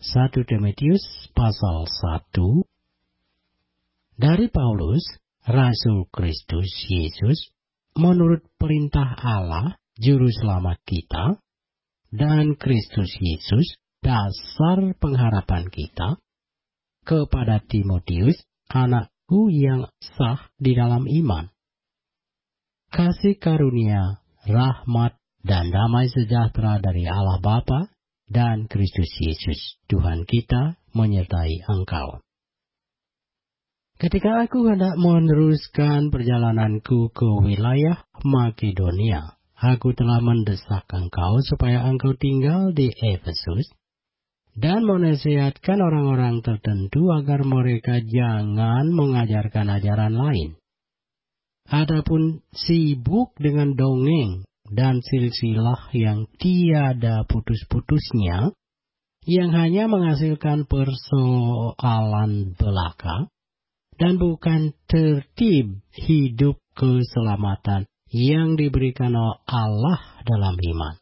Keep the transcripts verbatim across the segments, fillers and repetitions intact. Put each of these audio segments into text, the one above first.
satu Timotius pasal satu. Dari Paulus, Rasul Kristus Yesus, menurut perintah Allah, Juru Selamat kita, dan Kristus Yesus, dasar pengharapan kita, kepada Timotius, anakku yang sah di dalam iman. Kasih karunia, rahmat, dan damai sejahtera dari Allah Bapa dan Kristus Yesus, Tuhan kita, menyertai engkau. Ketika aku hendak meneruskan perjalananku ke wilayah Makedonia, aku telah mendesak engkau supaya engkau tinggal di Efesus dan menasihatkan orang-orang tertentu agar mereka jangan mengajarkan ajaran lain. Adapun sibuk dengan dongeng dan silsilah yang tiada putus-putusnya, yang hanya menghasilkan persoalan belaka, dan bukan tertib hidup keselamatan yang diberikan oleh Allah dalam iman.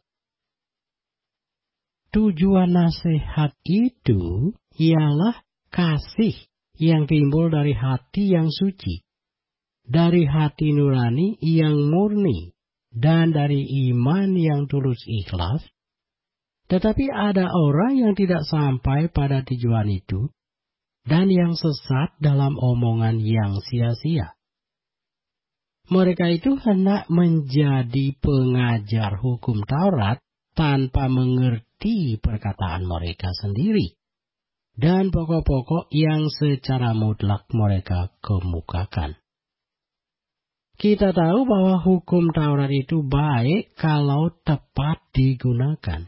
Tujuan nasihat itu ialah kasih yang timbul dari hati yang suci, dari hati nurani yang murni, dan dari iman yang tulus ikhlas. Tetapi ada orang yang tidak sampai pada tujuan itu, dan yang sesat dalam omongan yang sia-sia. Mereka itu hendak menjadi pengajar hukum Taurat tanpa mengerti perkataan mereka sendiri, dan pokok-pokok yang secara mutlak mereka kemukakan. Kita tahu bahwa hukum Taurat itu baik kalau tepat digunakan,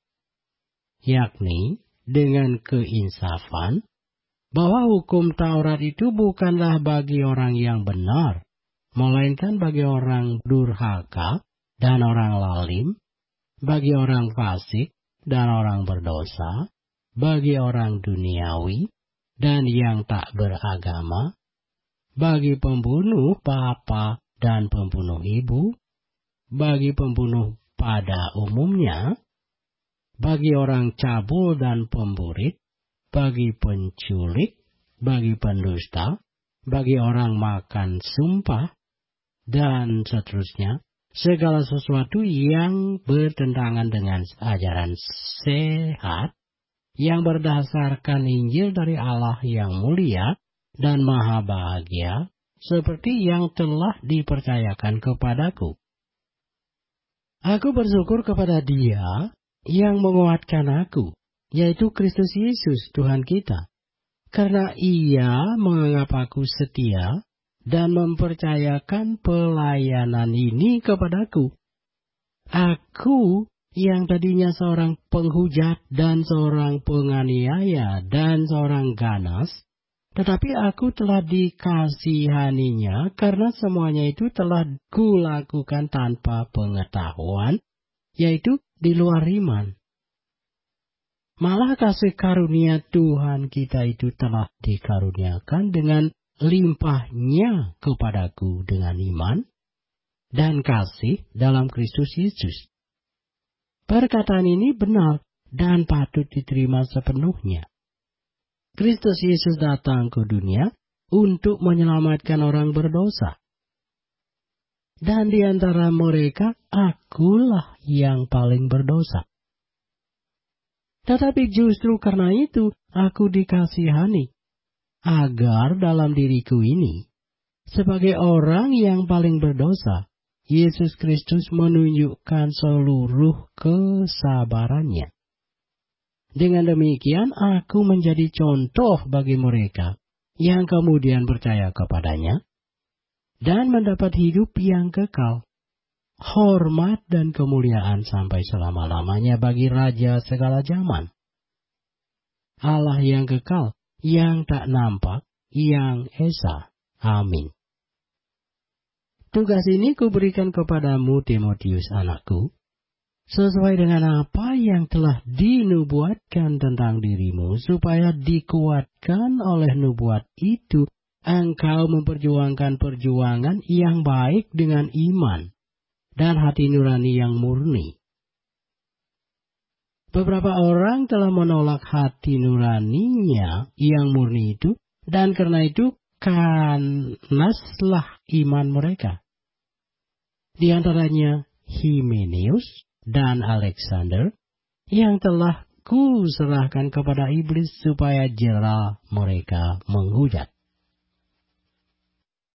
yakni dengan keinsafan, bahwa hukum Taurat itu bukanlah bagi orang yang benar, melainkan bagi orang durhaka dan orang lalim, bagi orang fasik dan orang berdosa, bagi orang duniawi dan yang tak beragama, bagi pembunuh bapa dan pembunuh ibu, bagi pembunuh pada umumnya, bagi orang cabul dan pemburit, bagi penculik, bagi pendusta, bagi orang makan sumpah, dan seterusnya, segala sesuatu yang bertentangan dengan ajaran sehat, yang berdasarkan Injil dari Allah yang mulia dan maha bahagia, seperti yang telah dipercayakan kepadaku. Aku bersyukur kepada Dia yang menguatkan aku, yaitu Kristus Yesus Tuhan kita, karena Ia menganggap aku setia dan mempercayakan pelayanan ini kepadaku. Aku yang tadinya seorang penghujat dan seorang penganiaya dan seorang ganas, tetapi aku telah dikasihaninya karena semuanya itu telah kulakukan tanpa pengetahuan, yaitu di luar iman. Malah kasih karunia Tuhan kita itu telah dikaruniakan dengan limpahnya kepadaku dengan iman dan kasih dalam Kristus Yesus. Perkataan ini benar dan patut diterima sepenuhnya. Kristus Yesus datang ke dunia untuk menyelamatkan orang berdosa. Dan di antara mereka, akulah yang paling berdosa. Tetapi justru karena itu, aku dikasihani, agar dalam diriku ini, sebagai orang yang paling berdosa, Yesus Kristus menunjukkan seluruh kesabarannya. Dengan demikian, aku menjadi contoh bagi mereka yang kemudian percaya kepadanya dan mendapat hidup yang kekal, hormat dan kemuliaan sampai selama-lamanya bagi Raja segala zaman. Allah yang kekal, yang tak nampak, yang esa. Amin. Tugas ini kuberikan kepadamu, Timotius anakku, sesuai dengan apa yang telah dinubuatkan tentang dirimu, supaya dikuatkan oleh nubuat itu, engkau memperjuangkan perjuangan yang baik dengan iman dan hati nurani yang murni. Beberapa orang telah menolak hati nuraninya yang murni itu, dan karena itu kanaslah iman mereka. Di antaranya Hymenaeus dan Alexander yang telah kuserahkan kepada iblis supaya jera mereka menghujat.